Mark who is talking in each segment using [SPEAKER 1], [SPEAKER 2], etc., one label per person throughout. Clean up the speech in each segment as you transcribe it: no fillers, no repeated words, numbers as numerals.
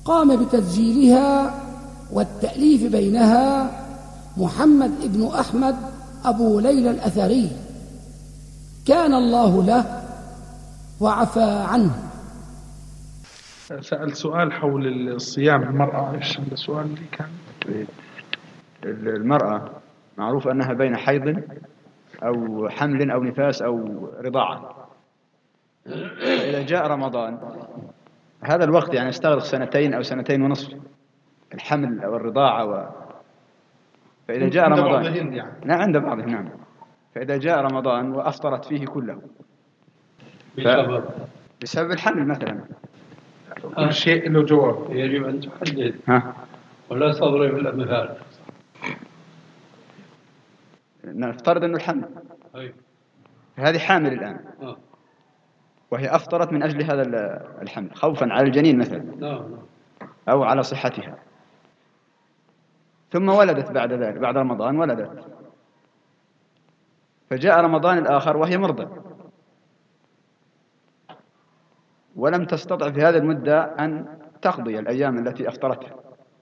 [SPEAKER 1] قام بتسجيلها والتأليف بينها محمد بن أحمد أبو ليلى الأثري، كان الله له وعفى عنه.
[SPEAKER 2] سأل سؤال حول الصيام المرأة. إيش السؤال اللي كان؟
[SPEAKER 3] المرأة معروف أنها بين حيض أو حمل أو نفاس أو رضاعة، فإذا جاء رمضان هذا الوقت يعني يستغرق 2 أو 2.5 الحمل أو الرضاعة فإذا جاء رمضان
[SPEAKER 2] يعني.
[SPEAKER 3] نعم عند بعضهم نعم. فإذا جاء رمضان وأفطرت فيه كله بسبب الحمل مثلا،
[SPEAKER 2] كل شيء له جواب.
[SPEAKER 4] يجب أن تحدد
[SPEAKER 2] ولا تضرب الأمثال.
[SPEAKER 3] نفترض أنه الحمل هذه حامل الآن وهي أفطرت من أجل هذا الحمل خوفا على الجنين مثلا أو على صحتها، ثم ولدت بعد ذلك بعد رمضان ولدت، فجاء رمضان الآخر وهي مرضى ولم تستطع في هذه المدة أن تقضي الأيام التي أفطرتها،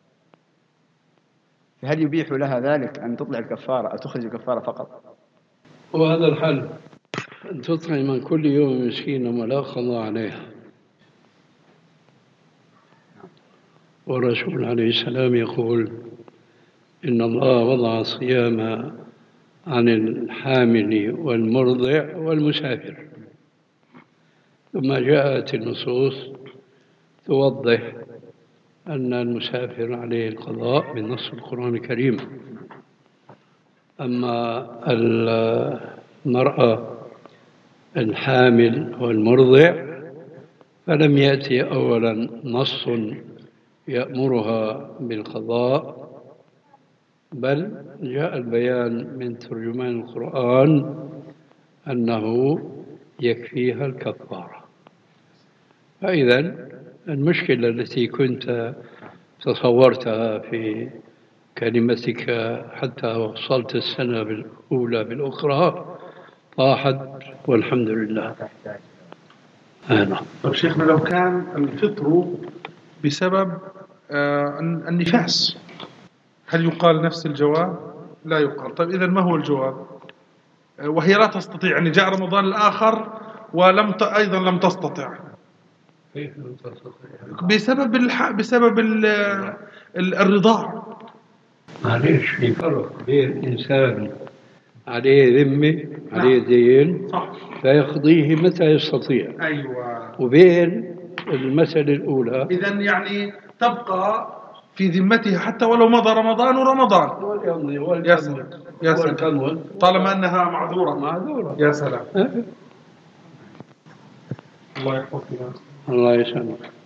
[SPEAKER 3] فهل يبيح لها ذلك أن تطلع الكفارة أو تخرج الكفارة فقط؟
[SPEAKER 4] وهذا الحل أن تطعم من كل يوم مسكينا ولا قضاء عليها. والرسول عليه السلام يقول إن الله وضع الصيام عن الحامل والمرضع والمسافر، ثم جاءت النصوص توضح أن المسافر عليه القضاء بالنص القرآن الكريم. أما المرأة الحامل والمرضع فلم يأتي أولا نص يأمرها بالقضاء، بل جاء البيان من ترجمان القرآن أنه يكفيها الكفارة. فإذا المشكلة التي كنت تصورتها في كلمتك حتى وصلت السنة الأولى بالأخرى طاحت والحمد لله.
[SPEAKER 2] طيب شيخنا، لو كان الفطر بسبب النفاس هل يقال نفس الجواب؟ لا يقال. طيب إذن ما هو الجواب؟ وهي لا تستطيع، يعني جاء رمضان الآخر أيضا لم تستطع.
[SPEAKER 4] كيف لم تستطيع؟
[SPEAKER 2] بسبب الرضاع.
[SPEAKER 4] معليش، في فرق بين إنسان عليه ذمة عليه دين فيقضيه متى يستطيع،
[SPEAKER 2] أيوة،
[SPEAKER 4] وبين المسألة الأولى
[SPEAKER 2] إذن يعني تبقى في ذمتها حتى ولو مضى رمضان يا سلام، طالما أنها معذورة. يا سلام.
[SPEAKER 4] الله يسلمك.